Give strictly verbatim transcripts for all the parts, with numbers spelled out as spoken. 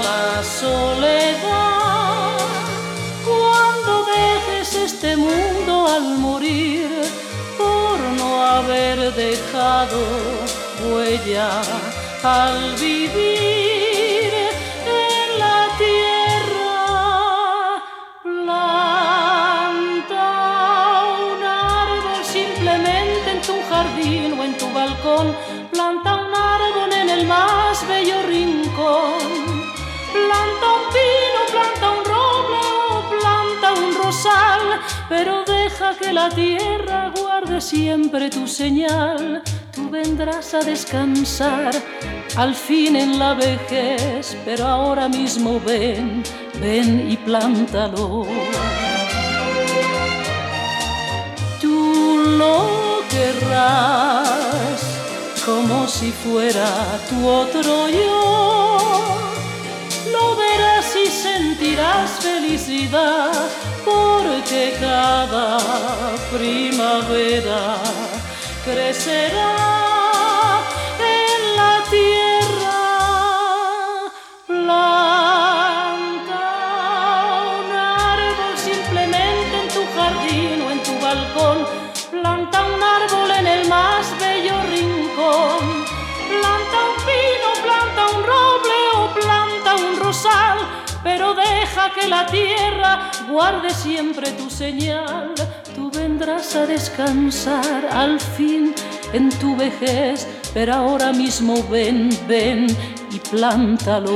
la soledad. Cuando dejes este mundo al morir, por no haber dejado huella al vivir en la tierra, planta un árbol simplemente en tu jardín o en tu balcón. Planta un árbol en el más bello rincón. Planta un pino, planta un roble o planta un rosal, pero deja que la tierra guarde siempre tu señal. Tú vendrás a descansar al fin en la vejez, pero ahora mismo ven, ven y plántalo. Tú lo querrás como si fuera tu otro yo. Lo verás y sentirás felicidad, porque cada primavera crecerá en la tierra. Planta un árbol simplemente en tu jardín o en tu balcón. Planta un árbol en el más bello rincón. Planta un pino, planta un roble o planta un rosal, pero deja que la tierra guarde siempre tu señal. Tú vendrás a descansar al fin en tu vejez, pero ahora mismo ven, ven y plántalo.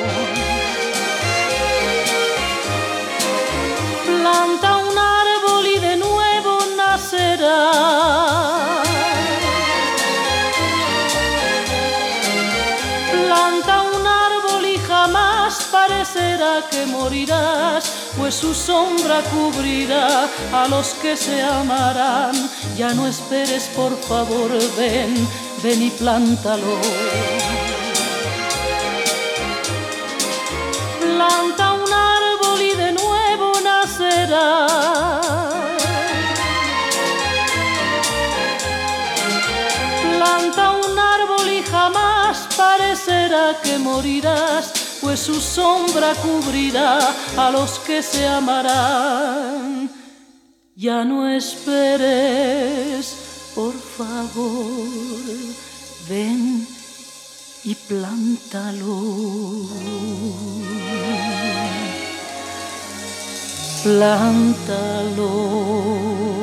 Planta un árbol y de nuevo nacerá. Planta un árbol y jamás parecerá que morirás, pues su sombra cubrirá a los que se amarán. Ya no esperes, por favor, ven, ven y plántalo. Planta un árbol y de nuevo nacerá. Planta un árbol y jamás parecerá que morirás, pues su sombra cubrirá a los que se amarán. Ya no esperes, por favor, ven y plántalo. Plántalo.